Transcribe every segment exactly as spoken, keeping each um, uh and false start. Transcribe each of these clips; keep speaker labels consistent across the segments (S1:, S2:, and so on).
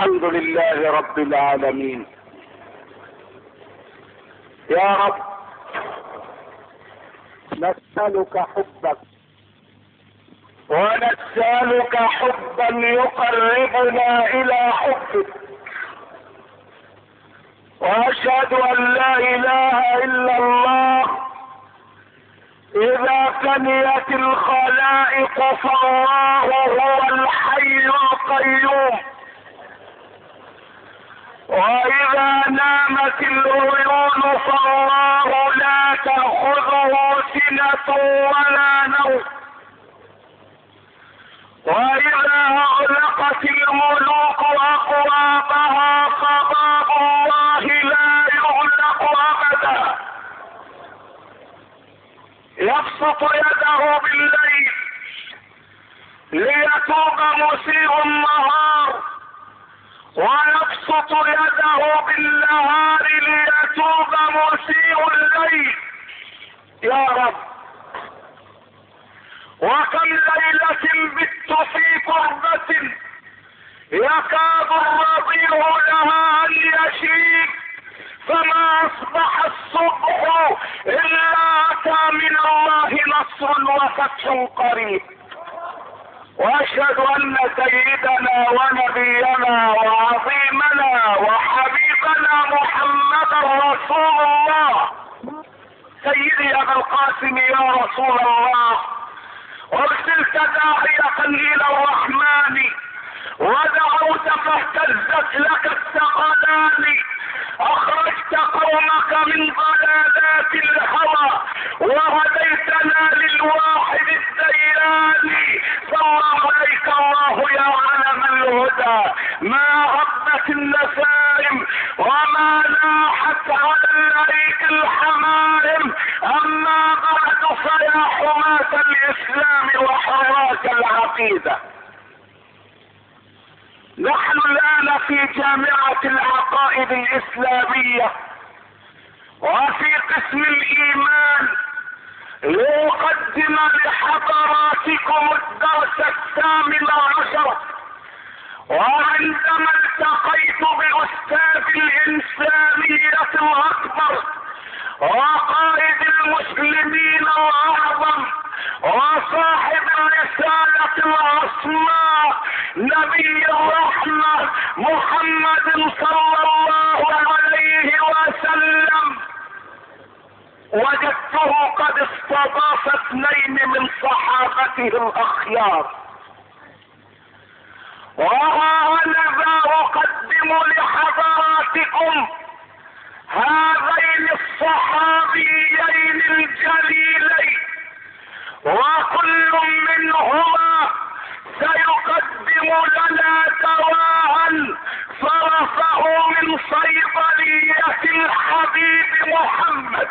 S1: الحمد لله رب العالمين. يا رب نسألك حبك ونسألك حبا يقربنا إلى حبك، وأشهد أن لا إله إلا الله إذا فنيت الخلائق فالله هو الحي القيوم، وإذا نامت العيون فالله لا تأخذه سنة ولا نوم، وإذا أغلقت الملوك أبوابها فباب الله لا يغلق أبدا. يبسط يده بالليل ليتوب مسيء النهار، ويبسط يده بالنهار ليتوب مسيء الليل. يا رب، وكم ليلة بت في كربة يكاد الرضيع لها أن يشيب، فما أصبح الصبح إلا أتى من الله نصر وفتح قريب. وأشهد أن سيدنا ونبينا وعظيمنا وحبيبنا محمد رسول الله. سيدي أبا القاسم يا رسول الله، أرسلت داعية إلى الرحمن ودعوت فاهتزت لك الثقلان، أخرجت قومك من ضلالات الهوى وهديتنا للواحد الديان. صلى عليك الله يا علم الهدى، ما هبت النسائم وما لاحت على الأريك الحمائم. أما بعد فيا حماة الإسلام وحراس العقيدة، نحن الآن في جامعة العقائد الإسلامية وفي قسم الإيمان لأقدم لحضراتكم الدرس الثامن عشر. وعندما التقيت بأستاذ الإنسانية الأكبر وقائد المسلمين الأعظم وصاحب الرسالة العظمى نبي الرحمة محمد صلى الله عليه وسلم، وجدته قد استضاف اثنين من صحابته الأخيار. وهذا أقدم لحضراتكم هذين الصحابيين الجليلين، وكل منهما سيقدم لنا دواء صرفه من صيدلية الحبيب محمد.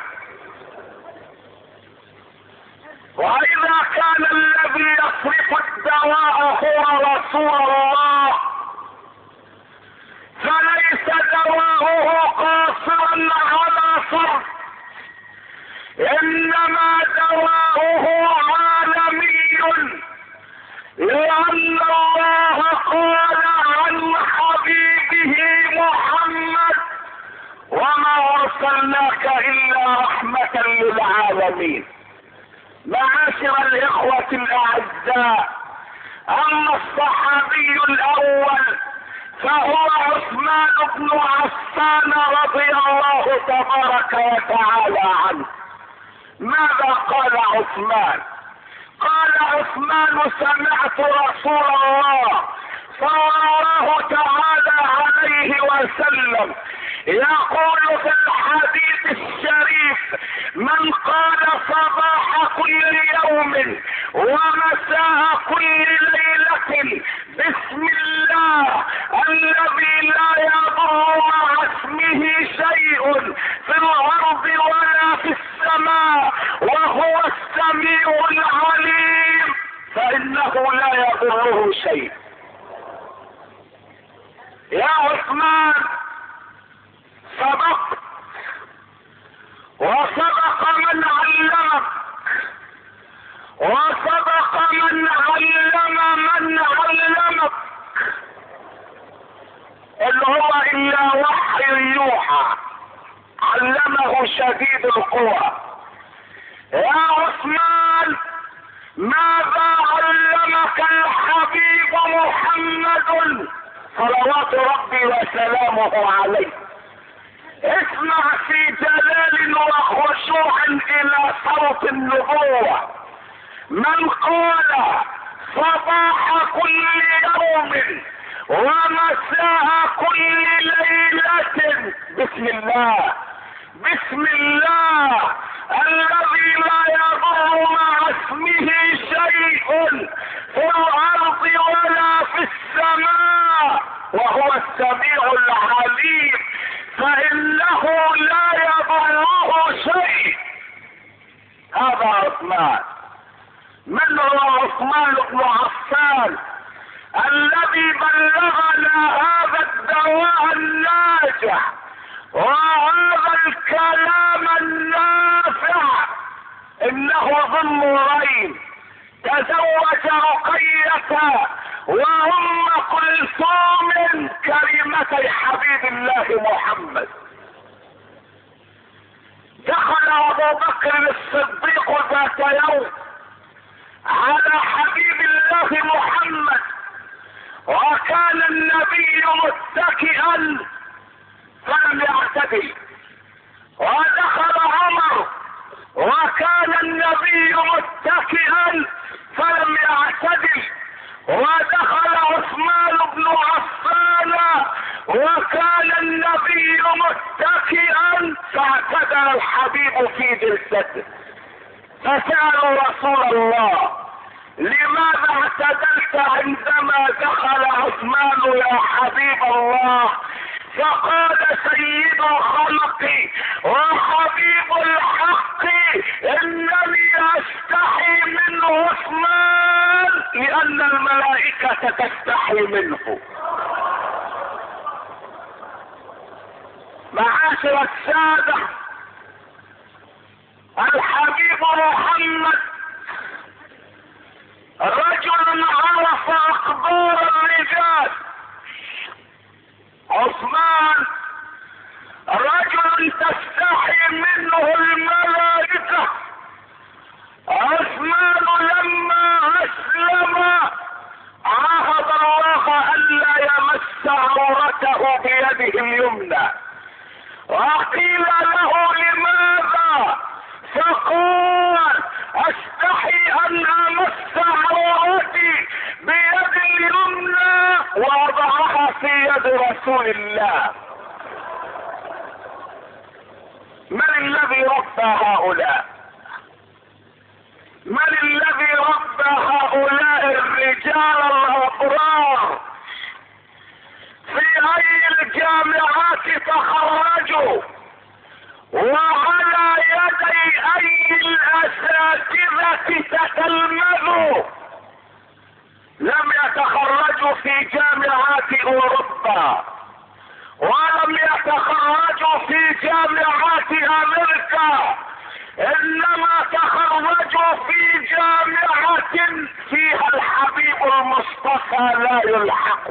S1: وإذا كان الذي يصرف الدواء هو رسول الله، فليس دواؤه قاصرا على صرف، إنما دواؤه عالمي، لأن الله قال عن حبيبه محمد: وما أرسلناك إلا رحمة للعالمين. معاشر الإخوة الأعزاء، أما الصحابي الأول فهو عثمان بن عفان رضي الله تبارك وتعالى عنه. ماذا قال عثمان؟ قال عثمان: سمعت رسول الله صلى الله تعالى عليه وسلم يقول في الحديث الشريف: من قال صباح كل يوم ومساء كل ليلة بسم الله الذي لا يضر مع اسمه شيء في الأرض ولا في السماء وهو السميع العليم، فإنه لا يضره شيء. يا عثمان، صدقت وصدق من علمك، وصدق من علم من علمك. اللي هو الا وحي يوحى علمه شديد القوى. يا عثمان ماذا علمك الحبيب محمد صلوات ربي وسلامه عليه؟ اسمع في جلال وخشوع الى صوت النبوة. من قال صباح كل يوم ومساء كل ليلة بسم الله بسم الله الذي لا يضر مع اسمه شيء في الارض ولا في السماء وهو السميع العليم، فانه لا يضره شيء. هذا عثمان. من هو عثمان بن عفان الذي بلغنا هذا الدواء الناجح وهذا الكلام النافع؟ انه ذو النورين، تزوج رقية وام كلثوم كريمتي حبيب الله محمد. دخل ابو بكر الصديق ذات يوم على حبيب الله محمد وكان النبي متكئا فلم يعتدل، ودخل عمر وكان النبي متكئا فلم يعتدل، ودخل عثمان بن عفان وكان النبي متكئا فاعتدل الحبيب في جلسته. فسألوا رسول الله لماذا اعتدلت عندما دخل عثمان يا حبيب الله؟ فقال سيد الخلق وحبيب الحق انني استحي من عثمان لان الملائكة تستحي منه. معاشر السادة، الحبيب محمد رجل عرف اخبار الرجال. عثمان رجل تستحي منه الملائكة. عثمان لما اسلم عاهد الله الا يمس عورته بيده اليمنى، وقيل له لماذا؟ فقال استحي ان امس عورتي بيد اليمنى ووضعها في يد رسول الله. من الذي ربى هؤلاء؟ من الذي ربى هؤلاء الرجال الابرار؟ في اي الجامعات تخرجوا؟ وعلى يدي اي الاساتذة تتلمذوا؟ لم يتخرجوا في جامعات اوروبا، ولم يتخرجوا في جامعات امريكا، انما تخرجوا في جامعة فيها الحبيب المصطفى لا يلحق،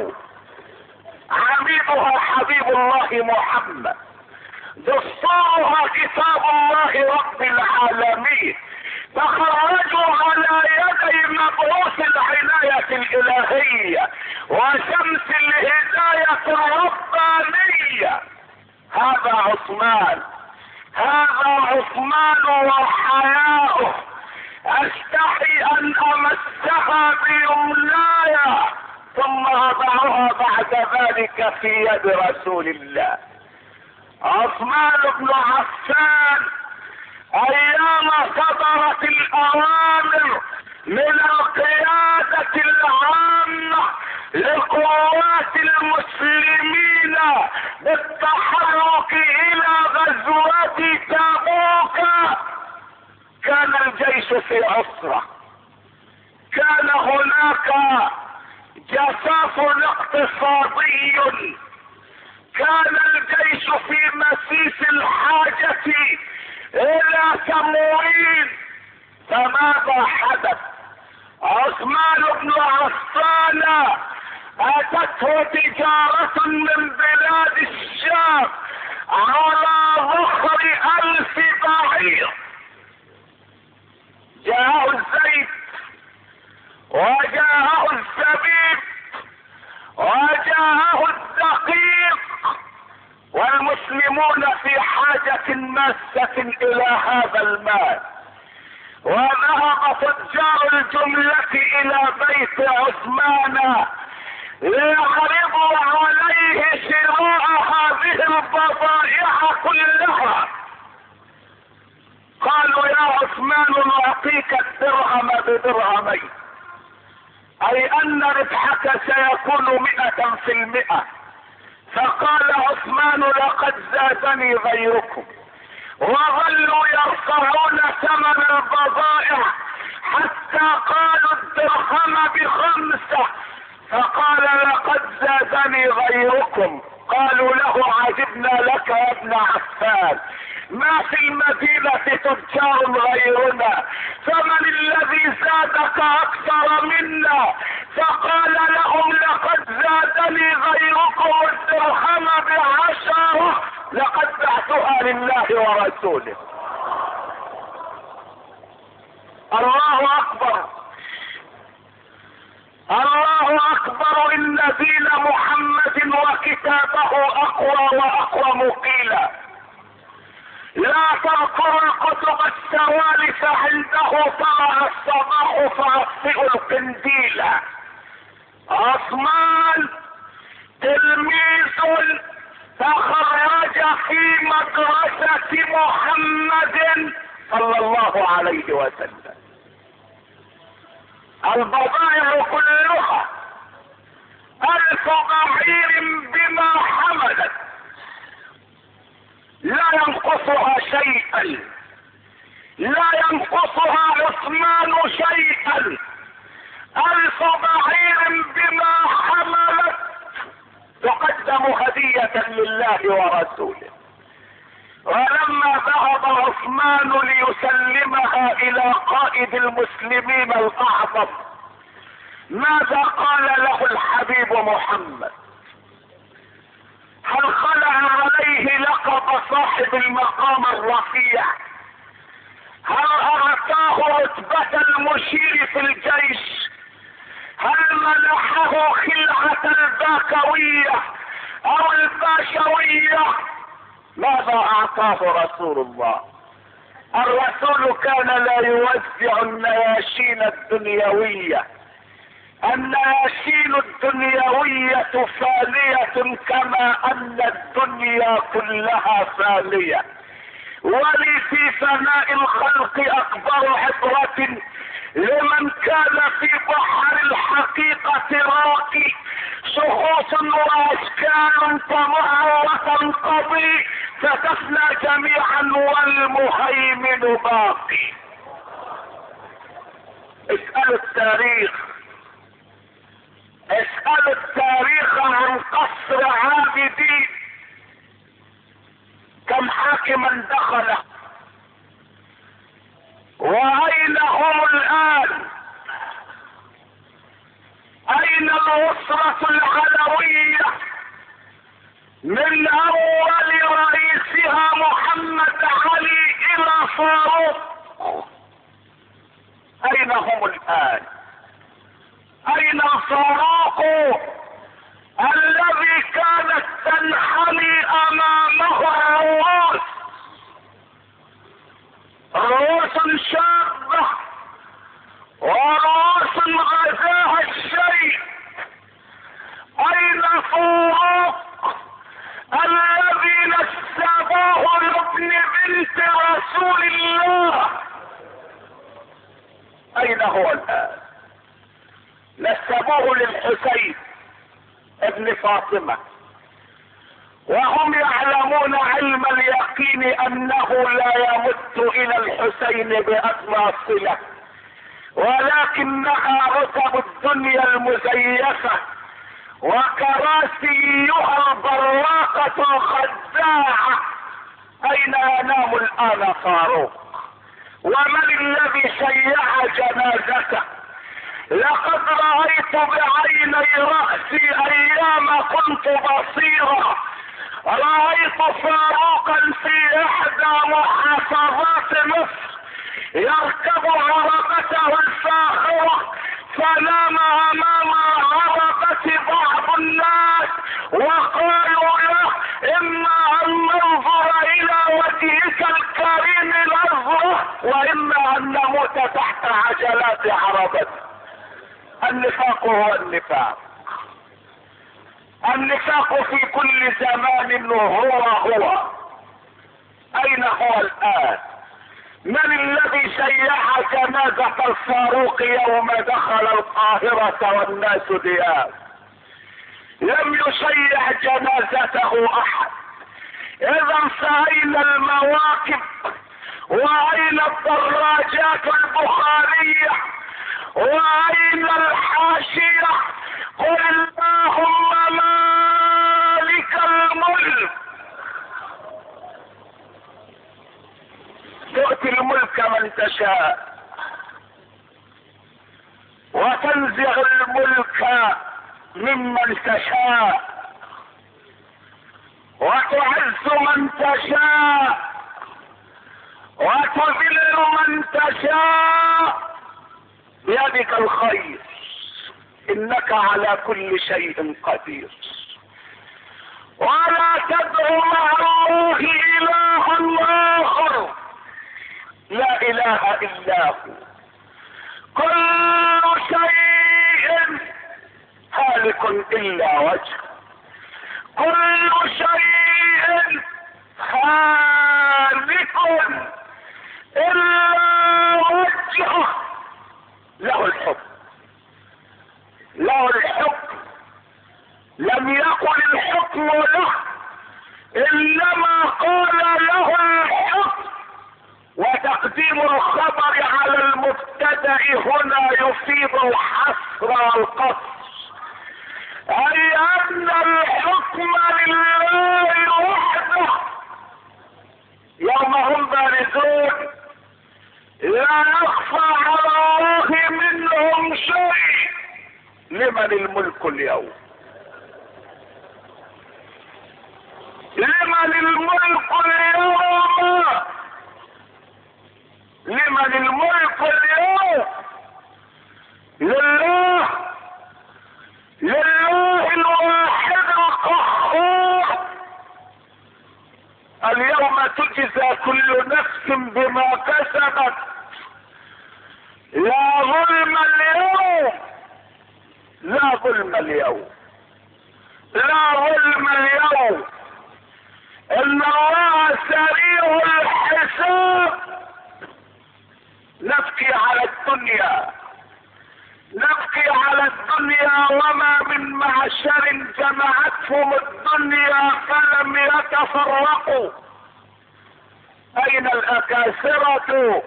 S1: عميدها حبيب الله محمد، دستورها كتاب الله رب العالمين. تخرجوا على يدي مبعوث العناية الالهية وشمس الهداية الربانية. هذا عثمان، هذا عثمان وحياؤه. استحي ان امسها بيمناي ثم اضعها بعد ذلك في يد رسول الله. عثمان بن عفان ايام صدرت الاوامر من القيادة العامة لقوات المسلمين بالتحرك الى غزوة تبوك، كان الجيش في عسرة، كان هناك جفاف اقتصادي، كان الجيش في مسيس الحاجة الى تمويل. فماذا حدث؟ عثمان بن عفان اتته تجارة من بلاد الشام على ظهر الف بعير، جاءه الزيت وجاءه الزبيب وجاءه الدقيق، والمسلمون في حاجة ماسة الى هذا المال. وذهب تجار الجملة الى بيت عثمان ليعرضوا عليه شراء هذه البضائع كلها. قالوا يا عثمان نعطيك الدرهم بدرهمين، اي ان ربحك سيكون مئة في المئة. فقال عثمان لقد زادني غيركم، وظلوا يرفعون ثمن البضائع حتى قالوا الدرهم بخمسة، فقال لقد زادني غيركم. قالوا له عجبنا لك يا ابن عفان، ما في المدينة تجار غيرنا، فمن الذي زادك اكثر منا؟ فقال لهم لقد زادني غيركم الدرهم بعشرة، لقد بعتها لله ورسوله. الله اكبر، الله اكبر، ان دين محمد وكتابه اقوى واقوى مقيلا. لا تذكر الكتب السوالف عنده طلع الصباح فاطفئ القنديل. عثمان تلميذ تخرج في مدرسة محمد صلى الله عليه وسلم. البضائع كلها ألف بعير بما حملت، لا ينقصها شيئا، لا ينقصها عثمان شيئا. ألف بعير بما حملت تقدم هدية لله ورسوله. ولما ذهب عثمان ليسلمها الى قائد المسلمين الاعظم، ماذا قال له الحبيب محمد؟ هل خلع عليه لقب صاحب المقام الرفيع؟ هل اعطاه رتبة المشير في الجيش؟ هل منحه خلعة الباكوية او الباشوية؟ ماذا اعطاه رسول الله؟ الرسول كان لا يوزع النياشين الدنيوية. النياشين الدنيوية فانية كما ان الدنيا كلها فانية. ولي في فناء الخلق اكبر عبرة لمن كان في بحر الحقيقة راقي، شخوص واشكال تمر وتنقضي فتفنى جميعا والمهيمن باقي. اسألوا التاريخ، اسألوا التاريخ عن قصر عابدين، كم حاكما دخل، واين هم الان؟ اين الاسرة العلوية من اول رئيسها محمد علي الى فاروق؟ اين هم الان؟ اين فاروق الذي كانت تنحني امامه الرؤوس، رؤوس شابة ورؤوس غزاها الشيء؟ اين فاروق الذي نسبوه لابن بنت رسول الله؟ اين هو الان؟ نسبوه للحسين ابن فاطمة، وهم يعلمون علم اليقين انه لا يمت الى الحسين بادنى صلة، ولكنها رتب الدنيا المزيفة وكراسيها البراقة الخداعة. اين ينام الان فاروق؟ ومن الذي شيع جنازته؟ لقد رأيت بعيني رأسي ايام كنت بصيرا، رأيت فاروقا في احدى محافظات مصر يركب عربته الفاخرة، فنام امام عربة بعض الناس وقالوا له اما ان ننظر الى وجهك الكريم نظرة واما ان نموت تحت عجلات عربته. النفاق هو النفاق، النفاق في كل زمان هو هو. اين هو الان؟ من الذي شيع جنازة الفاروق يوم دخل القاهرة والناس دياب؟ لم يشيع جنازته احد. اذا فاين المواكب واين الدراجات البخارية واين الحاشية؟ قل اللهم مالك الملك تؤتي الملك من تشاء وتنزع الملك ممن تشاء وتعز من تشاء وتذل من تشاء، بيدك الخير انك على كل شيء قدير. ولا تدع مع الله الها اخر لا اله الا هو. كل شيء هالك الا وجهه، كل شيء هالك الا وجهه. له الحكم، له الحكم، لم يقل الحكم له انما قال له الحكم. وتقديم الخبر على المبتدأ هنا يفيد الحصر والقصر، اي ان الحكم لله وحده. يوم هم بارزون لا يخفى على الله منهم شيء. لمن الملك اليوم؟ لمن الملك اليوم؟ لمن الملك اليوم؟ لله، لله الواحد القهار. اليوم تجزى كل نفس بما كسبت. لا ظلم اليوم، لا ظلم اليوم، لا ظلم اليوم. ان الله سريع الحساب. نبكي على الدنيا، نبكي على الدنيا وما من معشر جمعتهم الدنيا فلم يتفرقوا. اين الاكاسرة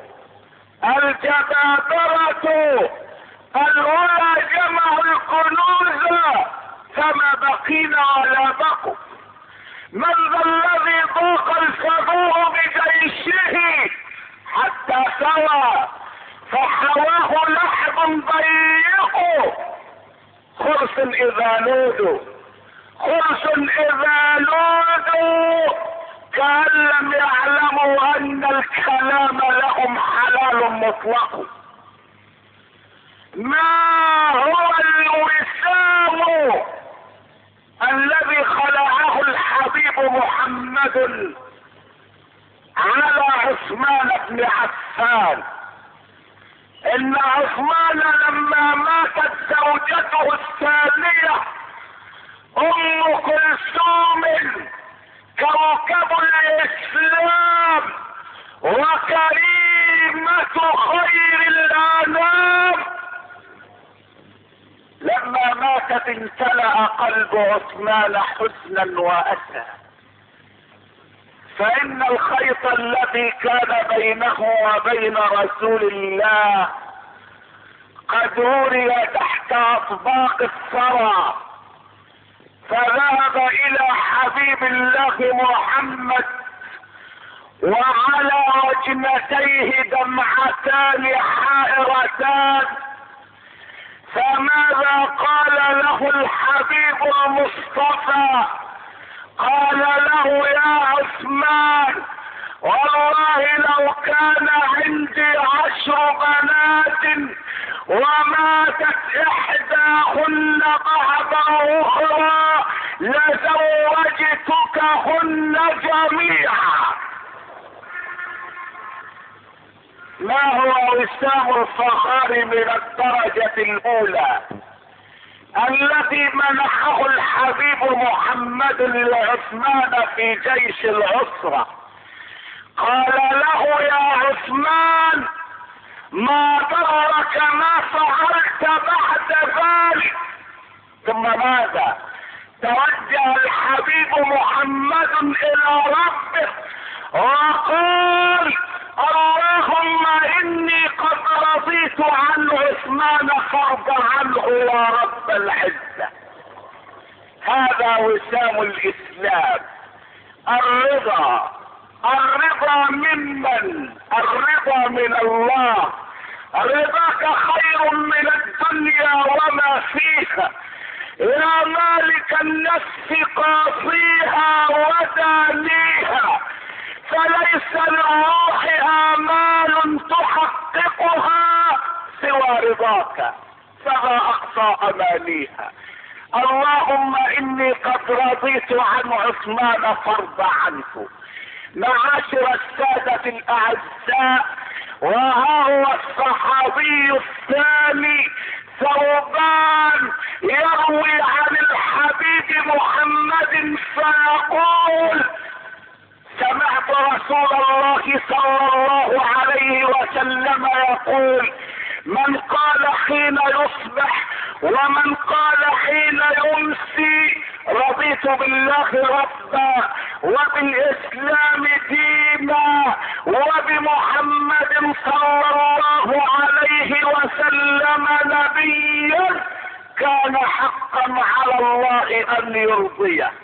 S1: الجبابرة الأولى جمعوا الكنوز فما بقينا ولا بقوا؟ من ذا الذي ضاق الفضوء بجيشه حتى سوى فحواه لحظ ضيق؟ خرس اذا نودوا، خرس اذا نودوا كأن لم يعلموا ان الكلام لهم حلال مطلق. ما هو الوسام الذي خلعه الحبيب محمد على عثمان بن عفان؟ ان عثمان لما ماتت زوجته الثانية ام كلثوم كوكب الاسلام وكريمة خير الانام، لما ماتت امتلأ قلب عثمان حزنا واسى. فان الخيط الذي كان بينه وبين رسول الله قد وري تحت اطباق الثرى، فذهب الى حبيب الله محمد وعلى وجنتيه دمعتان حائرتان فماذا قال له الحبيب المصطفى؟ قال له يا عثمان والله لو كان عندي عشر بنات وماتت احداهن بعد اخرى لزوجتكهن جميعا. ما هو وسام الفخار من الدرجة الاولى الذي منحه الحبيب محمد لعثمان في جيش العسرة؟ قال له يا عثمان ما ضرك ما فعلت بعد ذلك. ثم ماذا؟ توجه الحبيب محمد الى ربه وقال اللهم اني قد رضيت عن عثمان فارض عنه يا رب العزة. هذا وسام الاسلام، الرضا. الرضا ممن؟ الرضا من الله. رضاك خير من الدنيا وما فيها. يا مالك النفس قاصيها ودانيها فليس للروح آمال تحققها سوى رضاك فما أقصى أمانيها. اللهم إني قد رضيت عن عثمان فارض عنه. معاشر السادة الأعزاء، وها هو الصحابي الثاني ثوبان يروي عن الحبيب محمد فيقول سمعت رسول الله صلى الله عليه وسلم يقول من قال حين يصبح ومن قال حين يمسي رضيت بالله ربا وبالاسلام دينا وبمحمد صلى الله عليه وسلم نبيا كان حقا على الله ان يرضيه.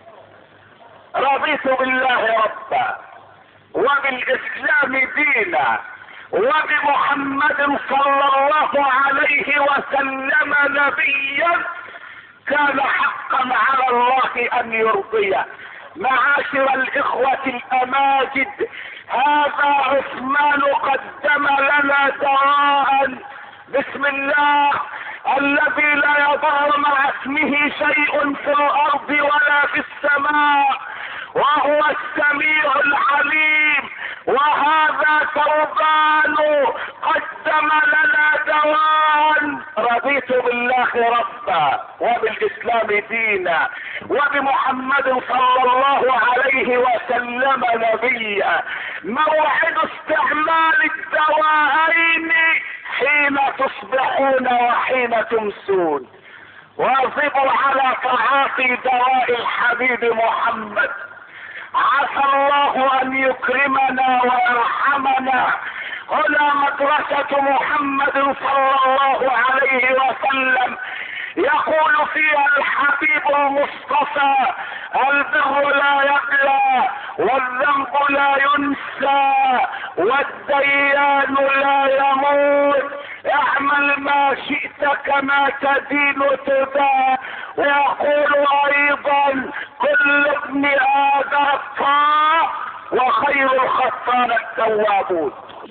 S1: رضيت بالله ربا وبالاسلام دينا وبمحمد صلى الله عليه وسلم نبيا كان حقا على الله ان يرضيه. معاشر الاخوة الاماجد، هذا عثمان قدم لنا دعاء بسم الله الذي لا يضر مع اسمه شيء في الارض ولا في السماء وهو السميع العليم. وهذا ثوبان قدم لنا دواء رضيت بالله ربا وبالاسلام دينا وبمحمد صلى الله عليه وسلم نبيا. موعد استعمال الدواءين حين تصبحون وحين تمسون. واظبوا على تعاطي دواء الحبيب محمد. عسى الله ان يكرمنا ويرحمنا. هنا مدرسة محمد صلى الله عليه وسلم يقول فيها الحبيب المصطفى البر لا يبلى والذنب لا ينسى والديان لا يموت. اعمل ما شئت كما تدين تدان. ويقول ايضا كل ابن ادم خطاء وخير الخطان التوابون.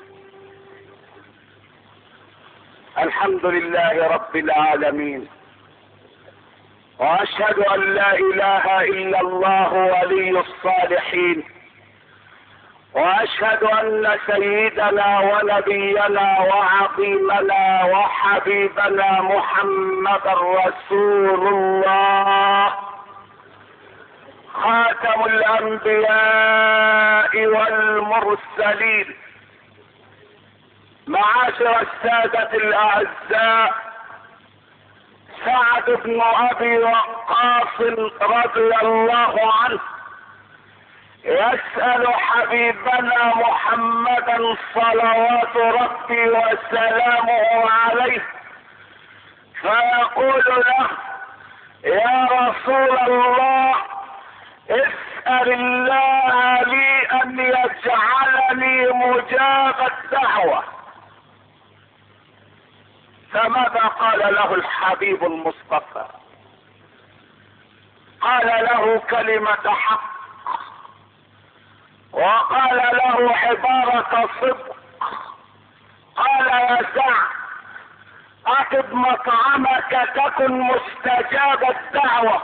S1: الحمد لله رب العالمين، واشهد ان لا اله الا الله ولي الصالحين، واشهد ان سيدنا ونبينا وعظيمنا وحبيبنا محمد رسول الله خاتم الانبياء والمرسلين. معاشر السادة الاعزاء، سعد بن ابي وقاص رضي الله عنه يسأل حبيبنا محمدا صلوات ربي وسلامه عليه فيقول له يا رسول الله اسأل الله لي ان يجعلني مجاب الدعوة. فماذا قال له الحبيب المصطفى؟ قال له كلمة حق، وقال له عبارة صدق. قال يا سعد اطب مطعمك تكن مستجاب الدعوة،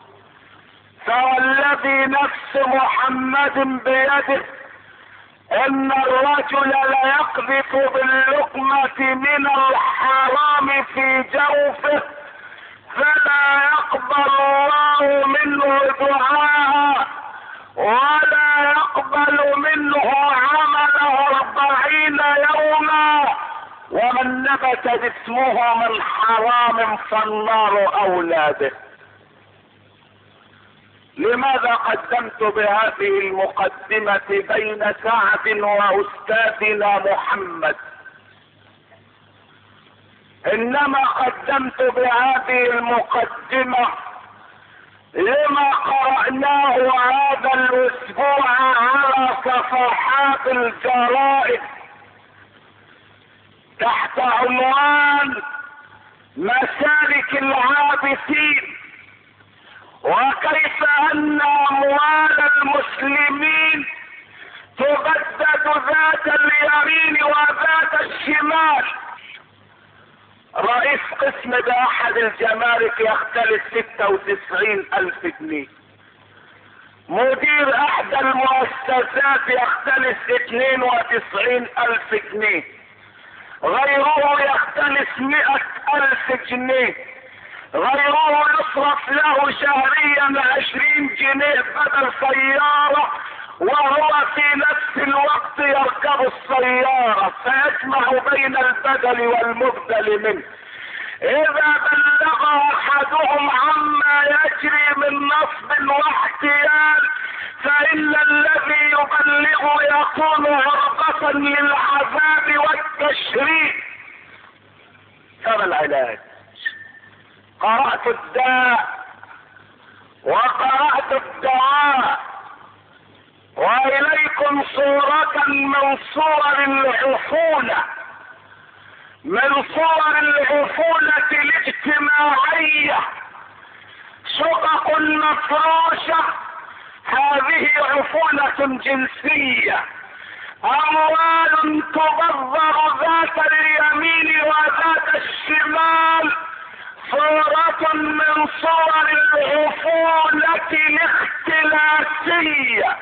S1: فوالذي نفس محمد بيده ان الرجل ليقذف باللقمة من الحرام في جوفه فلا يقبل الله منه دعاء ولا يقبل منه عمله أربعين يوما، ومن نبت جسمه من حرام فالنار أولى به. لماذا قدمت بهذه المقدمة بين سعد وأستاذنا محمد؟ إنما قدمت بهذه المقدمة لما قرأناه هذا الأسبوع على صفحات الجرائد تحت عنوان مسالك العابثين، وكيف أن أموال المسلمين تبدد ذات اليمين وذات الشمال. رئيس قسم بأحد الجمارك يختلف ستة وتسعين ألف جنيه، مدير احدى المؤسسات يختلف اثنين وتسعين ألف جنيه، غيره يختلف مئة ألف جنيه، غيره يصرف له شهريا عشرين جنيه بدل سيارة وهو في نفس الوقت يركب السيارة، فيجمع بين البدل والمبدل منه. اذا بلغ احدهم عما يجري من نصب واحتيال فان الذي يبلغ يكون عرضة للعذاب والتشريد. فما العلاج؟ قرأت الداء وقرأت الدواء، واليكم صورة من صور العفونة، من صور العفونة الاجتماعية، شقق مفروشة، هذه عفونة جنسية، اموال تبذر ذات اليمين وذات الشمال، صورة من صور العفونة الاختلاسية.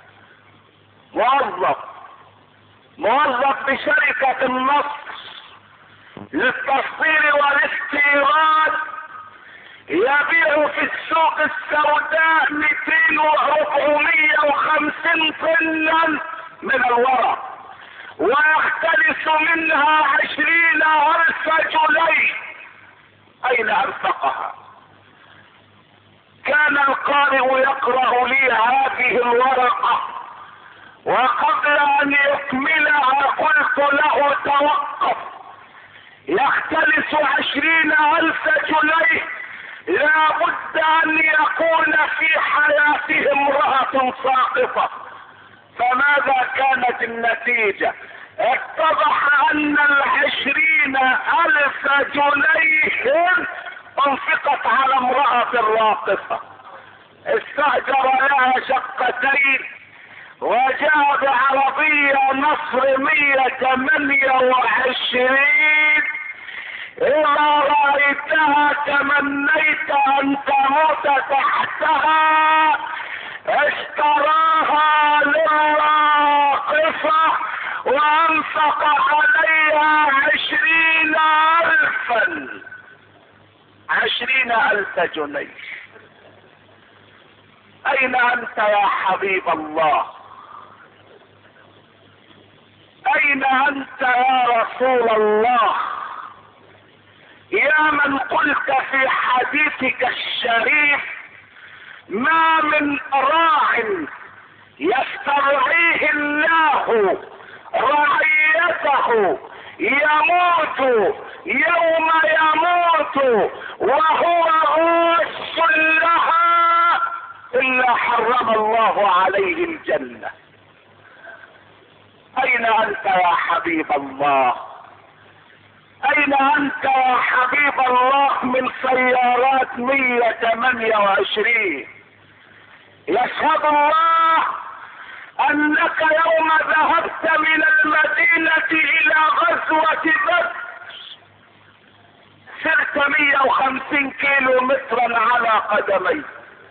S1: موظف موظف بشركة النصر للتصدير والاستيراد يبيع في السوق السوداء مئتين واربعمية وخمسين طنا من الورق، ويختلس منها عشرين الف جنيه. اين انفقها؟ كان القارئ يقرأ لي هذه الورقة، وقبل ان يكملها قلت له توقف، يختلس عشرين الف جنيه، لا بد ان يكون في حياته امرأة ساقطة. فماذا كانت النتيجة؟ اتضح ان العشرين الف جنيه انفقت على امرأة راقصة، استأجر لها شقتين وجاء بعربية نصر مية ثمانية وعشرين، إذا رأيتها تمنيت أن تموت تحتها. اشتراها للراقصة وأنفق عليها عشرين ألفا عشرين ألف جنيه. أين أنت يا حبيب الله؟ أين أنت يا رسول الله؟ يا من قلت في حديثك الشريف: ما من راع يسترعيه الله رعيته يموت يوم يموت وهو غاش لها إلا حرم الله عليه الجنة. أين أنت يا حبيب الله؟ اين انت يا حبيب الله من سيارات مية وثمانية وعشرين؟ يشهد الله انك يوم ذهبت من المدينة الى غزوة بدر سرت مية وخمسين كيلو مترا على قدميك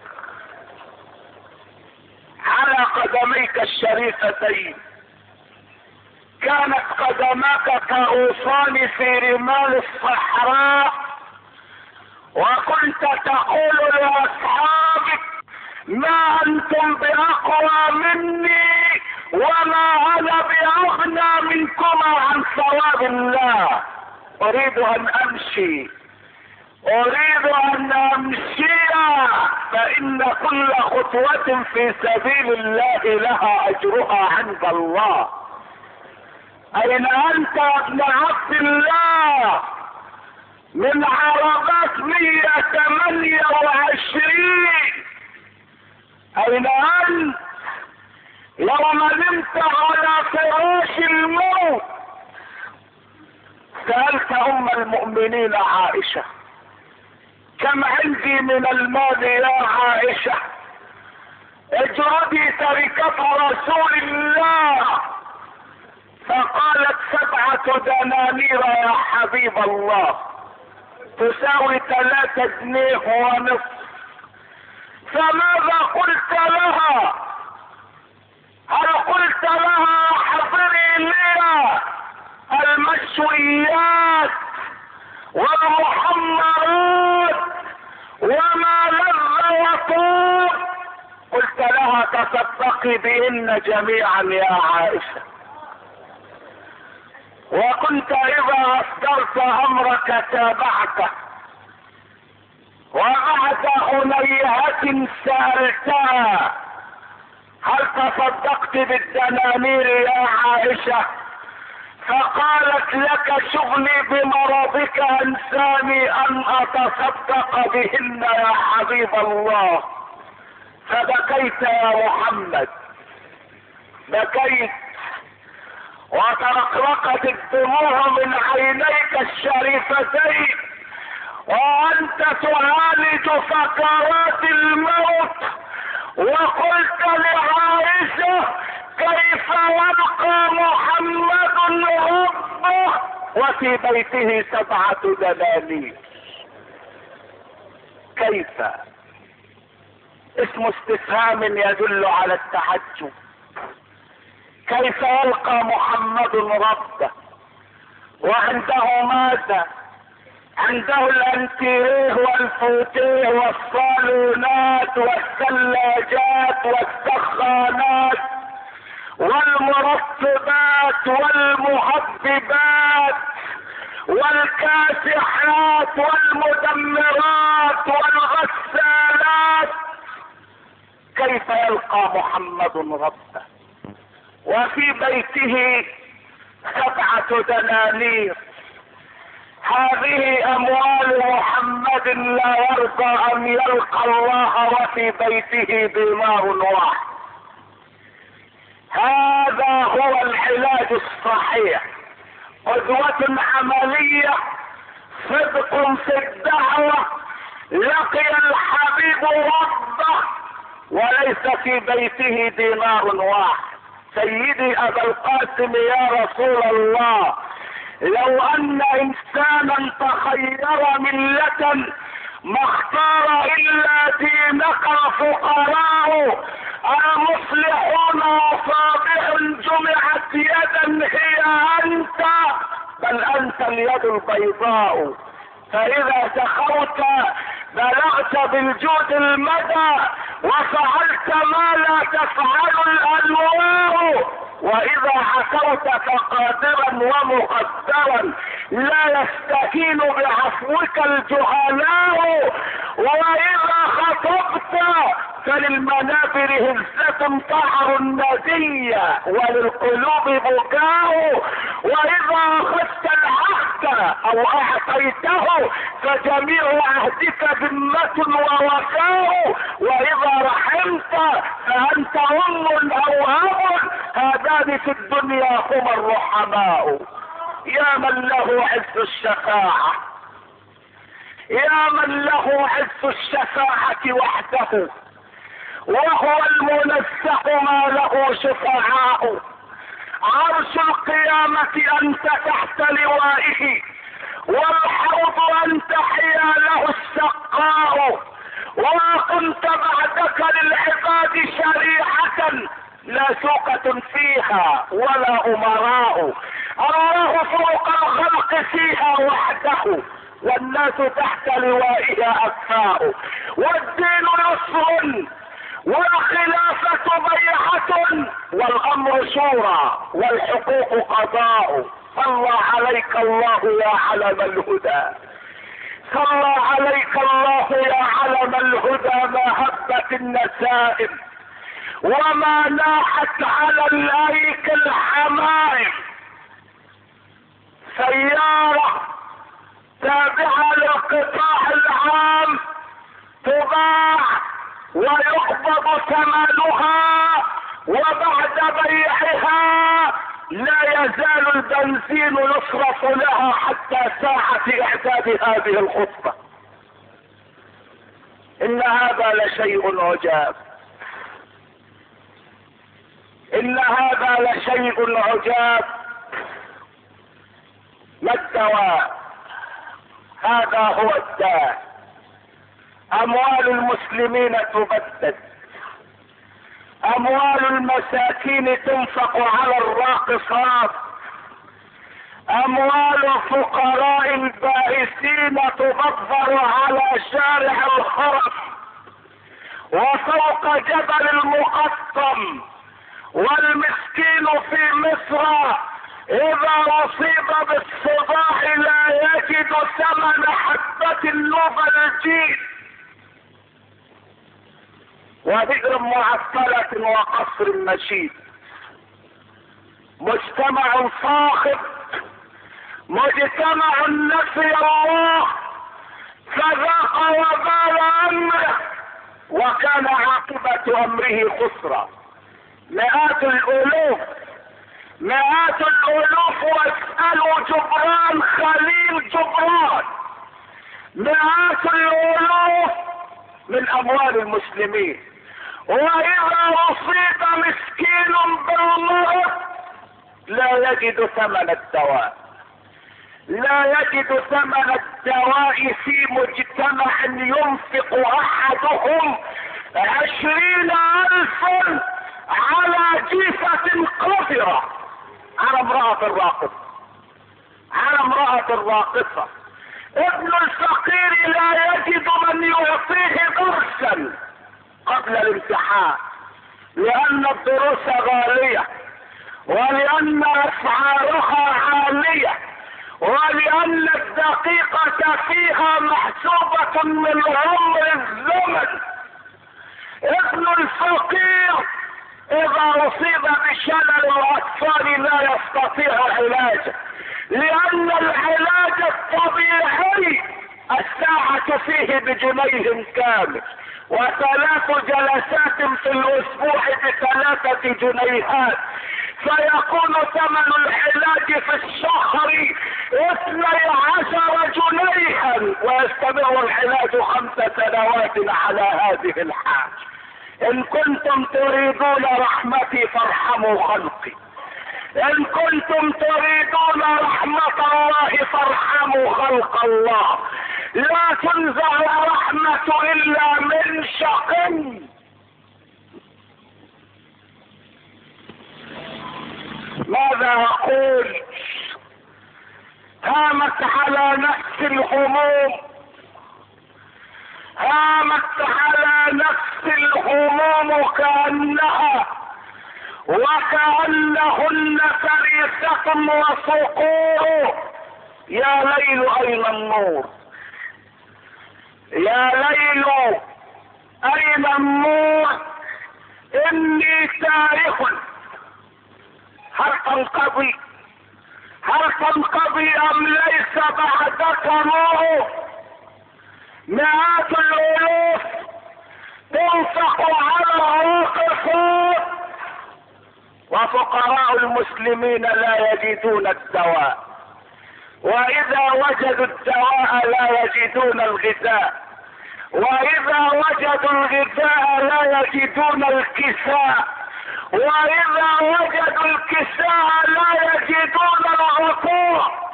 S1: على قدميك الشريفتين. كانت قدماك كغصان في رمال الصحراء، وكنت تقول لاصحابك ما انتم باقوى مني وما انا باغنى منكما عن ثواب الله. اريد ان امشي اريد ان امشي فان كل خطوة في سبيل الله لها اجرها عند الله. اين انت يا ابن عبد الله من عربات مية وثمانية وعشرين؟ اين انت يوم نمت على فراش الموت؟ سألت ام المؤمنين عائشة كم عندي من المال يا عائشة؟ اجردي تركة رسول الله. فقالت سبعة دنانير يا حبيب الله، تساوي ثلاثة جنيه ونصف. فماذا قلت لها؟ هل قلت لها احضري لي المشويات والمحمرات وما لذ وطاب؟ قلت لها تصدقي بهن جميعا يا عائشة. وكنت اذا اصدرت امرك تابعته، وبعد هنيهة سألتها هل تصدقت بالدنانير يا عائشة؟ فقالت لك شغلي بمرضك انساني ان اتصدق بهن يا حبيب الله. فبكيت يا محمد، بكيت وترقرقت الدموع من عينيك الشريفتين وانت تعالج سكرات الموت. وقلت لعائشة كيف يلقى محمد ربه وفي بيته سبعة دنانير؟ كيف؟ اسم استفهام يدل على التعجب. كيف يلقى محمد ربه وعنده ماذا؟ عنده الانتيريه والفوتيه والصالونات والثلاجات والسخانات والمرطبات والمهببات والكاسحات والمدمرات والغسالات. كيف يلقى محمد ربه وفي بيته سبعة دنانير؟ هذه اموال محمد لا يرضى ان يلقى الله وفي بيته دينار واحد. هذا هو العلاج الصحيح، قدوة عملية، صدق في الدعوة، لقي الحبيب ربه وليس في بيته دينار واحد. سيدي ابا القاسم يا رسول الله، لو ان انسانا تخير ملة ما اختار الا دينك الفقراء المصلحون وصابع جمعت يدا هي انت، بل انت اليد البيضاء. فاذا سخوت بلغت بالجود المدى وفعلت ما لا تفعل الانواع، واذا عفوت فقادرا ومقدرا لا يستكين بعفوك الجهلاء، واذا خطبت فللمنابر هزة طعر الندية وللقلوب بكاء، واذا اخذت العهد او اعطيته فجميع عهدك ذمة ووفاء، واذا رحمت فانت ام او اب، هذان في الدنيا هما الرحماء. يا من له عز الشفاعة، يا من له عز الشفاعة وحده، وهو المنزه ما له شفعاء. عرش القيامة أنت تحت لوائه، والحوض أنت حياله السقاء. وما كنت بعدك للعباد شريعة لا سوقة فيها ولا أمراء. الله فوق الخلق فيها وحده، والناس تحت لوائها أكفاء. والدين يسر والخلافة بيعة، والأمر شورى والحقوق قضاء. صلى عليك الله يا علم الهدى، صلى عليك الله يا علم الهدى. ما هبت النسائم وما ناحت على الايك الحمائم. سيارة تابعة للقطاع العام تباع ويقبض ثمنها، وبعد بيعها لا يزال البنزين يصرف لها حتى ساعة اعداد هذه الخطبة. ان هذا لشيء عجاب، ان هذا لشيء عجاب. ما الدواء؟ هذا هو الداء. اموال المسلمين تبدد، اموال المساكين تنفق على الراقصات، اموال الفقراء البائسين تبذر على شارع الخرم وفوق جبل المقطم. والمسكين في مصر اذا اصيب بالصداع لا يجد ثمن حبة النوفالجين. وبئر معطلة وقصر مشيد. مجتمع صاخب، مجتمع نسي الله فذاق وبال امره، وكان عاقبة امره خسرا. مئات الالوف مئات الالوف، واسألوا جبران خليل جبران، مئات الالوف من اموال المسلمين. واذا اصيب مسكين بالمرض لا يجد ثمن الدواء، لا يجد ثمن الدواء في مجتمع ينفق احدهم عشرين الفا على جيفة قذرة على امرأة الراقصة، على امرأة الراقصة. ابن الفقير لا يجد من يعطيه درسا قبل الامتحان، لان الدروس غالية، ولان اسعارها عالية، ولان الدقيقة فيها محسوبة من عمر الزمن. ابن الفقير اذا اصيب بشلل الاطفال لا يستطيع علاجه، لان العلاج الطبيعي الساعة فيه بجنيه كامل، وثلاث جلسات في الاسبوع بثلاثة جنيهات، فيكون ثمن العلاج في الشهر اثني عشر جنيها، ويستمر العلاج خمس سنوات على هذه الحال. ان كنتم تريدون رحمتي فارحموا خلقي، ان كنتم تريدون رحمة الله فارحموا خلق الله. لا تنزع الرحمة الا من شقي. ماذا اقول؟ هامت على نفس الهموم، هامت على نفس الهموم كأنها وكأنهن فريسة وصقور. يا ليل اين النور، يا ليل اين النور، اني تائه. هل تنقضي هل تنقضي ام ليس بعدك نور؟ مئات الالوف تنفق على الراقصات، وفقراء المسلمين لا يجدون الدواء. واذا وجدوا الدواء لا يجدون الغذاء، واذا وجدوا الغذاء لا يجدون الكساء، واذا وجدوا الكساء لا يجدون الغطاء.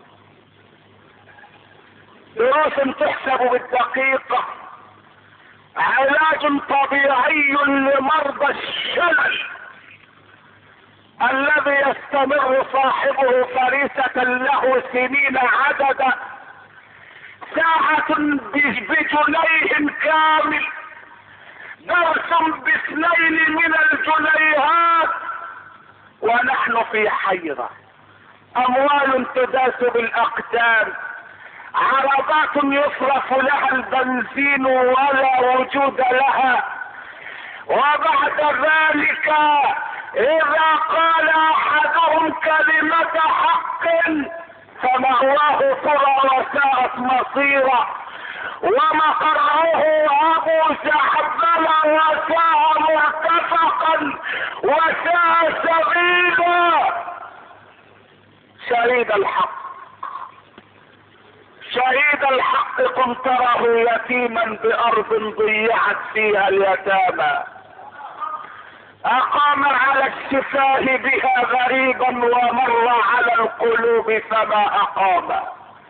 S1: دروس تحسب بالدقيقة، علاج طبيعي لمرضى الشلل الذي يستمر صاحبه فريسة له سنين عددا، ساعة بجنيه كامل، درس باثنين من الجنيهات، ونحن في حيرة. اموال تداس بالاقدام، عربات يصرف لها البنزين ولا وجود لها، وبعد ذلك اذا قال احدهم كلمة حق فمأواه ترى وساءت مصيرا، ومقره ابو زحبل وساء مرتفقا وساء سبيلا. شهيد الحق، شهيد الحق كن تراه يتيما بارض ضيعت فيها اليتامى، اقام على الشفاه بها غريبا ومر على القلوب فما اقام.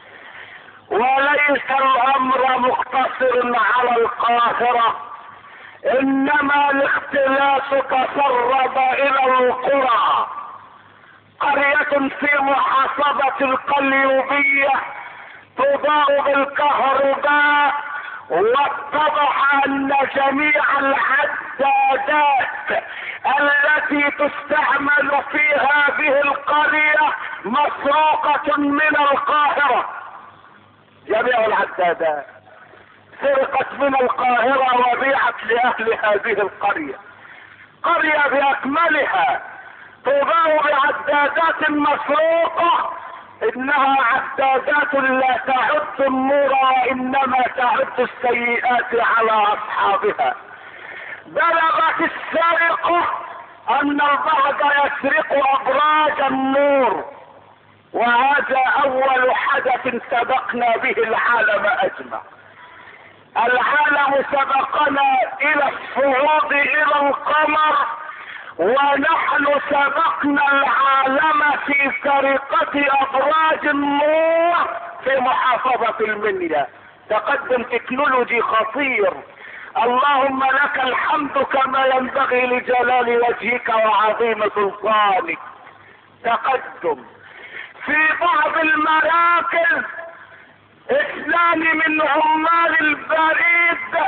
S1: وليس الامر مقتصر على القاهرة، انما الاختلاس تسرب الى القرى. قرية في محافظة القليوبية تضاء بالكهرباء، واتضح ان جميع العدادات التي تستعمل في هذه القرية مسروقة من القاهرة. جميع العدادات سرقت من القاهرة وبيعت لاهل هذه القرية. قرية باكملها تضاء بعدادات مسروقة، انها عدادات لا تعد النور وانما تعد السيئات على اصحابها. بلغت السرقة ان البعض يسرق ابراج النور، وهذا اول حدث سبقنا به العالم اجمع. العالم سبقنا الى الصعود الى القمر، ونحن سبقنا العالم في سرقة ابراج النور في محافظة المنيا. تقدم تكنولوجي خطير، اللهم لك الحمد كما ينبغي لجلال وجهك وعظيم سلطانك. تقدم في بعض المراكز، اثنان من عمال البريد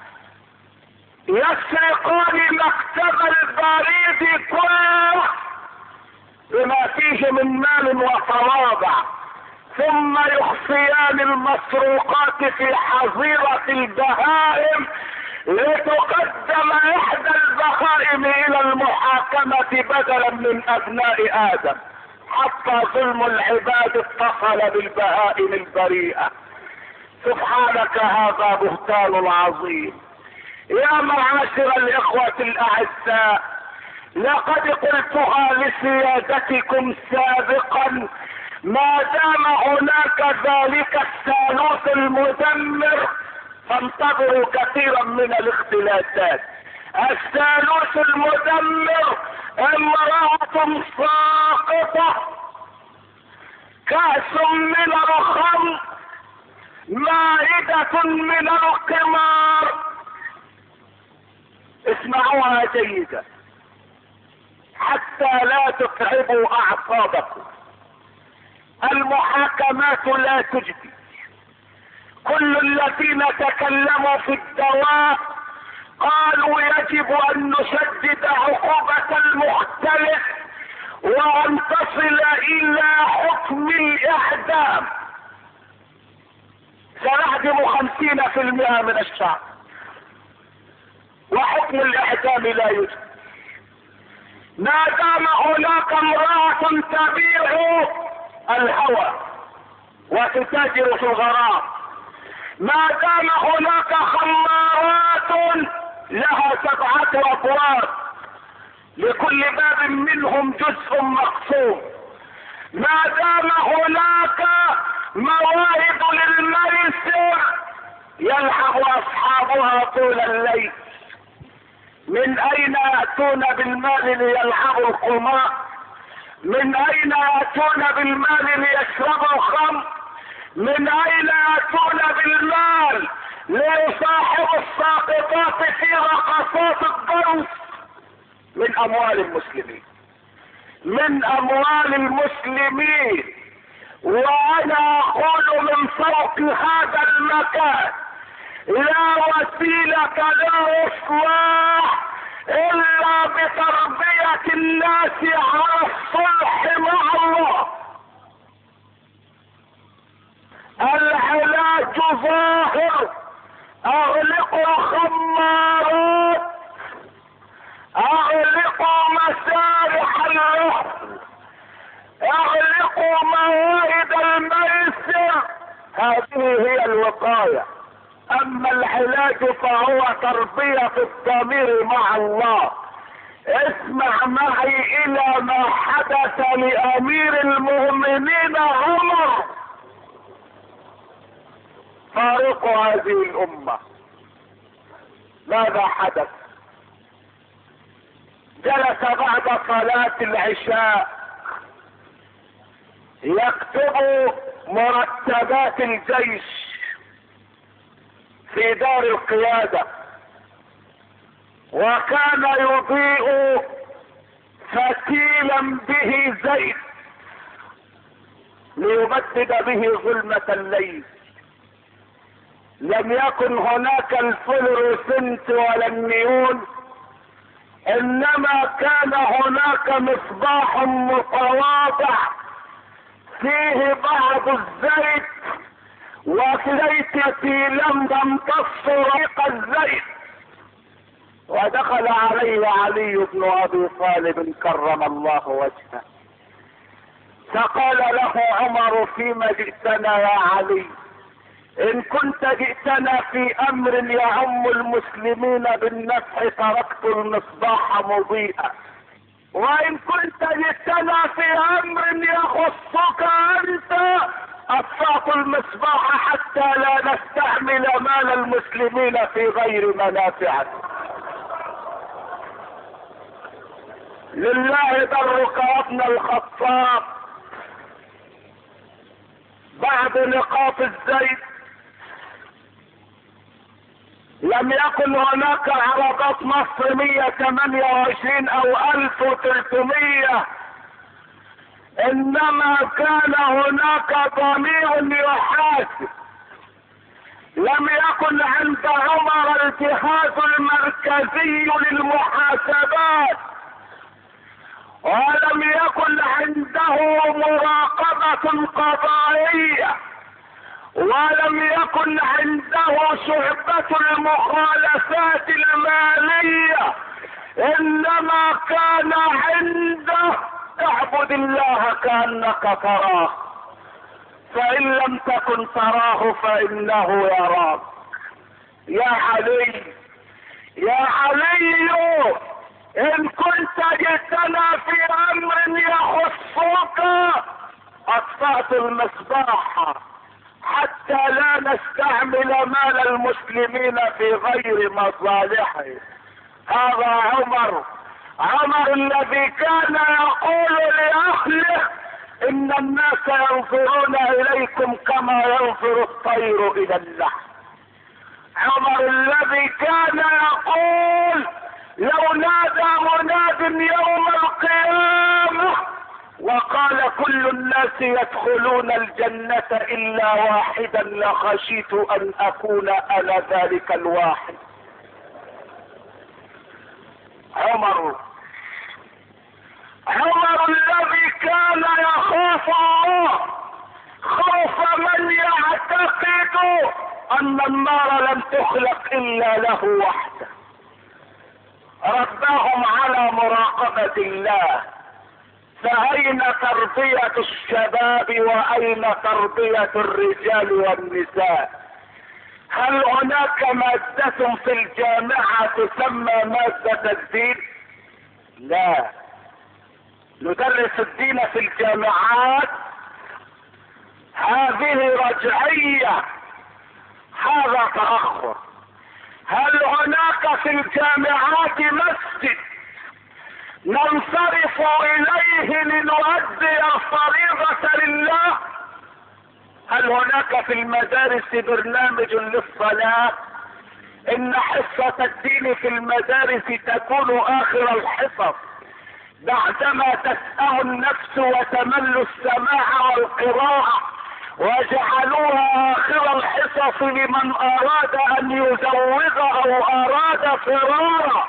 S1: يسرقون مكتب البريد كله بما فيه من مال وتواضع، ثم يخفيان المسروقات في حظيرة البهائم لتقدم احدى البهائم الى المحاكمة بدلا من ابناء ادم، حتى ظلم العباد اتصل بالبهائم البريئة. سبحانك هذا بهتان عظيم. يا معاشر الاخوة الاعزاء، لقد قلتها لسيادتكم سابقا، ما دام هناك ذلك الثالوث المدمر فانتظروا كثيرا من الاختلافات. الثالوث المدمر امرأة ساقطة، كأس من الخمر، مائدة من القمار. اسمعوها جيدا حتى لا تتعبوا اعصابكم. المحاكمات لا تجدي. كل الذين تكلموا في الدواء قالوا يجب ان نشدد عقوبة المختلف وان تصل الى حكم الاعدام. سنعدم خمسين في المئة من الشعب، وحكم الاعدام لا يوجد. ما دام هناك امرأة تبيع الهوى وتتاجر في الغرام، ما دام هناك خمارات لها سبعة ابواب لكل باب منهم جزء مقسوم، ما دام هناك مواهب للميسر يلعب اصحابها طول الليل. من اين ياتون بالمال ليلعبوا القمار؟ من اين ياتون بالمال ليشربوا الخمر؟ من اين ياتون بالمال ليصاحبوا الساقطات في رقصات الضرب؟ من اموال المسلمين، من اموال المسلمين. وانا اقول من فوق هذا المكان لا وسيلة لا اصلاح الا بتربية الناس على الصلح مع الله. العلاج ظاهر، اغلقوا الخمارات، اغلقوا مسارح الرهن، اغلقوا موائد الميسر. هذه هي الوقاية. اما العلاج فهو تربية الضمير مع الله. اسمع معي الى ما حدث لامير المؤمنين عمر فاروق هذه الامة. ماذا حدث؟ جلس بعد صلاة العشاء يكتب مرتبات الجيش في دار القيادة، وكان يضيء فتيلا به زيت ليبدد به ظلمة الليل. لم يكن هناك الفلوروسنت ولا النيون، انما كان هناك مصباح متواضع فيه بعض الزيت، وزيتي لم تمتص ريق الزيت. ودخل عليه علي بن ابي طالب كرم الله وجهه، فقال له عمر: فيما جئتنا يا علي؟ ان كنت جئتنا في امر يعم المسلمين بالنفع تركت المصباح مضيئا، وان كنت جئتنا في امر يخصك انت اطفأت المصباح حتى لا نستعمل مال المسلمين في غير منافعه. لله درك يا ابن الخطاب. بعد نقاط الزيت لم يكن هناك عربات مصر مية وثمانية وعشرين او الف وثلاثمية، انما كان هناك ضمير يحاسب. لم يكن عند عمر الجهاز المركزي للمحاسبات، ولم يكن عنده مراقبة قضائية، ولم يكن عنده شعبة المخالفات المالية، انما كان عنده اعبد الله كأنك تراه، فان لم تكن تراه فانه يراك. يا علي يا علي، ان كنت جئتنا في امر يخصك اطفأت المصباح حتى لا نستعمل مال المسلمين في غير مصالحه. هذا عمر، عمر الذي كان يقول لاهله: ان الناس ينظرون اليكم كما ينظر الطير الى اللحم. عمر الذي كان يقول: لو نادى مناد يوم القيامة وقال كل الناس يدخلون الجنة الا واحدا لخشيت ان اكون انا ذلك الواحد. عمر عمر الذي كان يخاف الله خوف من يعتقد ان النار لم تخلق الا له وحده. رباهم على مراقبة الله. فأين تربية الشباب وأين تربية الرجال والنساء؟ هل هناك مادة في الجامعة تسمى مادة الدين؟ لا. ندرس الدين في الجامعات، هذه رجعية، هذا تأخر. هل هناك في الجامعات مسجد ننصرف اليه لنؤدي الفريضة لله؟ هل هناك في المدارس برنامج للصلاة؟ ان حصة الدين في المدارس تكون اخر الحصص بعدما تسأه النفس وتمل السماع والقراءة، وجعلوها اخر الحصص لمن اراد ان يزوغ او اراد فرارا.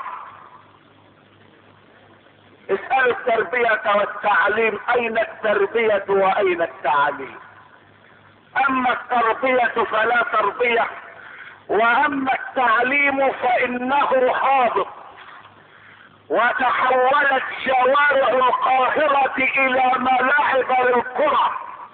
S1: اسألوا التربية والتعليم اين التربية واين التعليم؟ اما التربية فلا تربية، واما التعليم فانه هابط. وتحولت شوارع القاهرة الى ملاعب للكرة،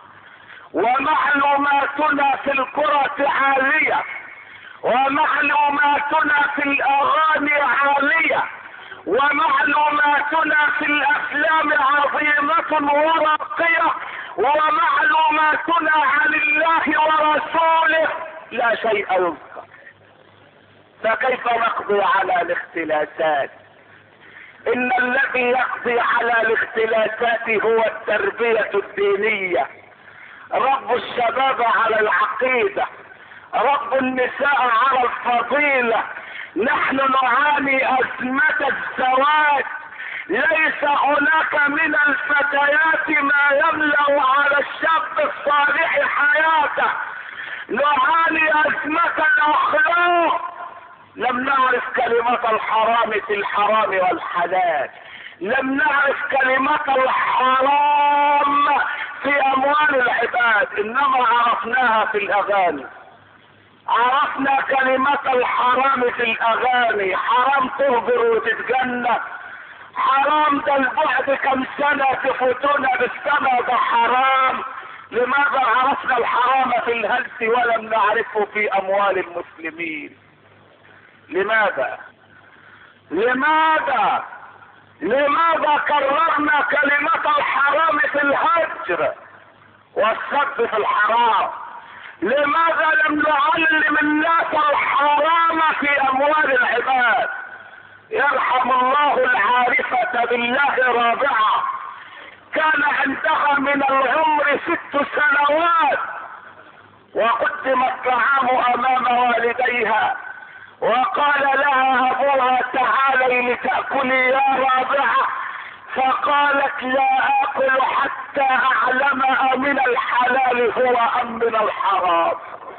S1: ومعلوماتنا في الكرة عالية، ومعلوماتنا في الاغاني عالية، ومعلوماتنا في الافلام عظيمة وراقية، ومعلوماتنا عن الله ورسوله لا شيء يذكر. فكيف نقضي على الاختلافات؟ ان الذي يقضي على الاختلافات هو التربية الدينية. رب الشباب على العقيدة، رب النساء على الفضيلة. نحن نعاني ازمة الزواج، ليس هناك من الفتيات ما يملأ على الشاب الصالح حياته. نعاني ازمة الاخلاق، لم نعرف كلمة الحرام في الحرام والحلال، لم نعرف كلمة الحرام في اموال العباد، انما عرفناها في الاغاني. عرفنا كلمة الحرام في الاغاني، حرام تهبر وتتجنى، حرام ده البعد كم سنة تفوتونا بالسنة، ده حرام. لماذا عرفنا الحرام في الهلس ولم نعرفه في اموال المسلمين؟ لماذا لماذا لماذا كررنا كلمة الحرام في الهجر والسب في الحرام؟ لماذا لم نعلم الناس الحرام في اموال العباد؟ يرحم الله العارفة بالله رابعة، كان عندها من العمر ست سنوات وقدم الطعام امام والديها، وقال لها ابوها تعالي لتأكلي يا رابعة، فقالت لا اكل حتى اعلم امن الحلال هو ام من الحرام.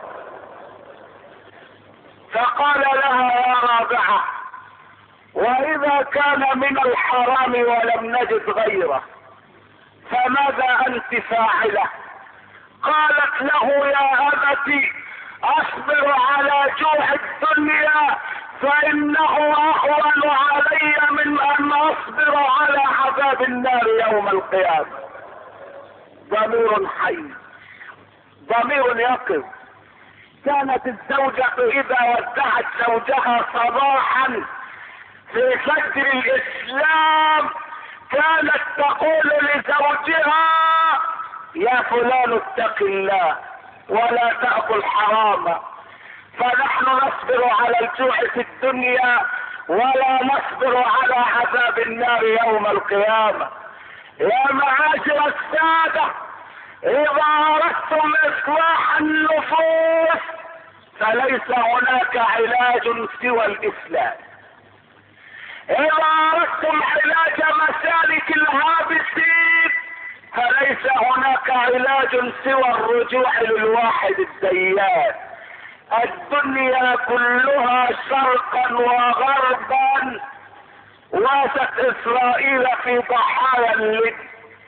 S1: فقال لها يا رابعة واذا كان من الحرام ولم نجد غيره فماذا انت فاعلة؟ قالت له يا ابتي اصبر على جوع الدنيا فانه اهون علي من ان اصبر على عذاب النار يوم القيامة. ضمير حي، ضمير يقظ. كانت الزوجة اذا ودعت زوجها صباحا في فجر الاسلام كانت تقول لزوجها يا فلان اتق الله ولا تأكل حراما. فنحن نصبر على الجوع في الدنيا ولا نصبر على عذاب النار يوم القيامة. يا معاشر السادة، اذا اردتم اصلاح النفوس فليس هناك علاج سوى الاسلام. اذا اردتم علاج مسالك الهابسين فليس هناك علاج سوى الرجوع للواحد الديان. الدنيا كلها شرقا وغربا واسط اسرائيل في ضحايا اللد.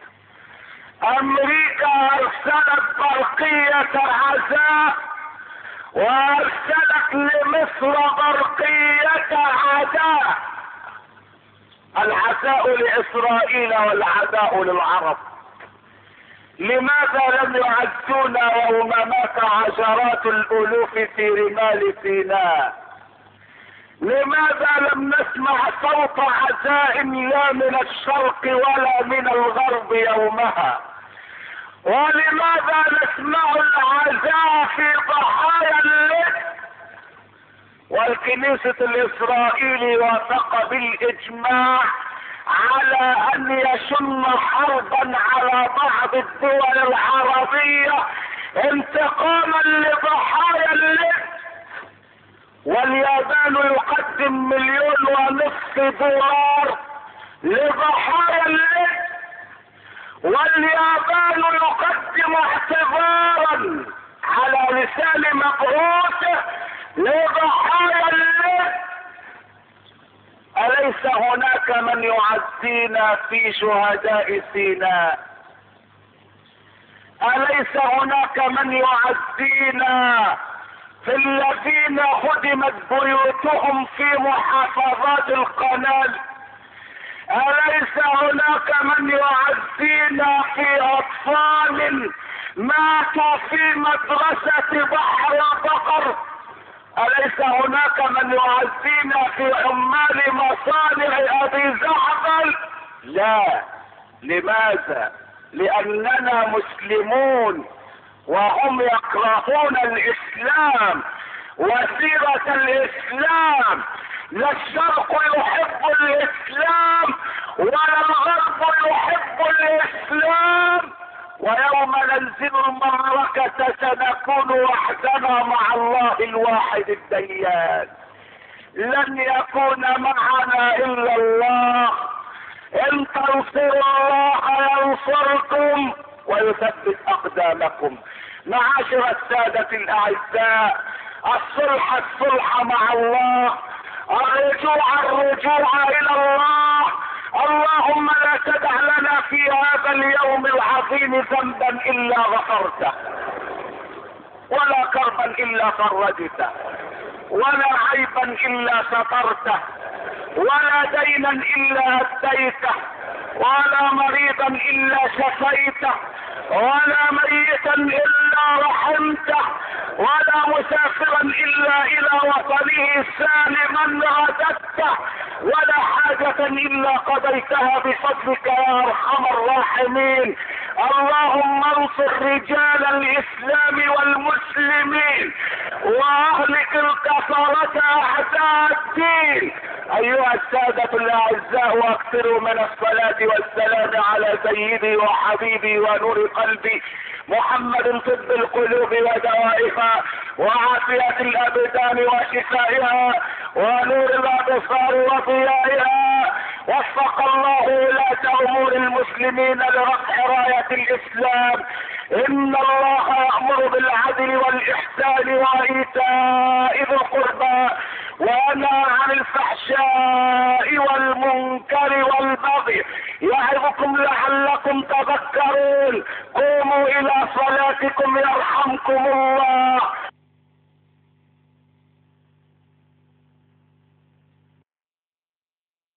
S1: امريكا ارسلت برقية عزاء وارسلت لمصر برقية عداء، العزاء لاسرائيل والعداء للعرب. لماذا لم يعزونا يوم مات عشرات الالوف في رمال سيناء؟ لماذا لم نسمع صوت عزاء لا من الشرق ولا من الغرب يومها؟ ولماذا نسمع العزاء في ضحايا الليل؟ والكنيسة الإسرائيلي وافق بالإجماع على أن يشن حربا على بعض الدول العربية انتقاما لضحايا الليل. واليابان يقدم مليون ونصف دولار لضحايا الليل، واليابان يقدم اعتذارا على لسان مبعوثه لضحايا الليل. أليس هناك من يعزينا في شهداء سيناء؟ أليس هناك من يعزينا في الذين هدمت بيوتهم في محافظات القناه؟ أليس هناك من يعزينا في أطفال ماتوا في مدرسة بحر البقر؟ أليس هناك من يعزينا في عمال مصانع أبي زعبل؟ لا. لماذا؟ لأننا مسلمون وهم يكرهون الإسلام وسيرة الإسلام. لا الشرق يحب الإسلام ولا الغرب يحب الإسلام. ويوم ننزل المعركة سنكون وحدنا مع الله الواحد الديان. لن يكون معنا إلا الله. إن تنصروا الله ينصركم ويثبت أقدامكم. معاشر السادة الأعزاء، الصلح الصلح مع الله، الرجوع الرجوع إلى الله. اللهم لا تدع لنا في هذا اليوم العظيم ذنبا إلا غفرته، ولا كربا إلا فرجته، ولا عيبا إلا سترته، ولا دينا إلا أديته، ولا مريضا إلا شفيته، ولا ميتا إلا رحمته، ولا مسافرا إلا إلى وطنه سالما رددته، ولا حاجة إلا قضيتها بفضلك يا أرحم الراحمين. اللهم انصر رجال الإسلام والمسلمين وأهلك الكفرة أعداء الدين. أيها السادة الأعزاء، واكثروا من الصلاة والسلام على سيدي وحبيبي ونور قلبي محمد طب القلوب ودوائها وعافية الأبدان وشفائها ونور الأبصار وضيائها. وفق الله ولاة أمور المسلمين لرفع راية الإسلام. إن الله يأمر بالعدل والإحسان وإيتاء ذي القربى وينهى عن الفحشاء والمنكر والبغي يعظكم لعلكم تذكرون. قوموا إلى صلاتكم يرحمكم الله.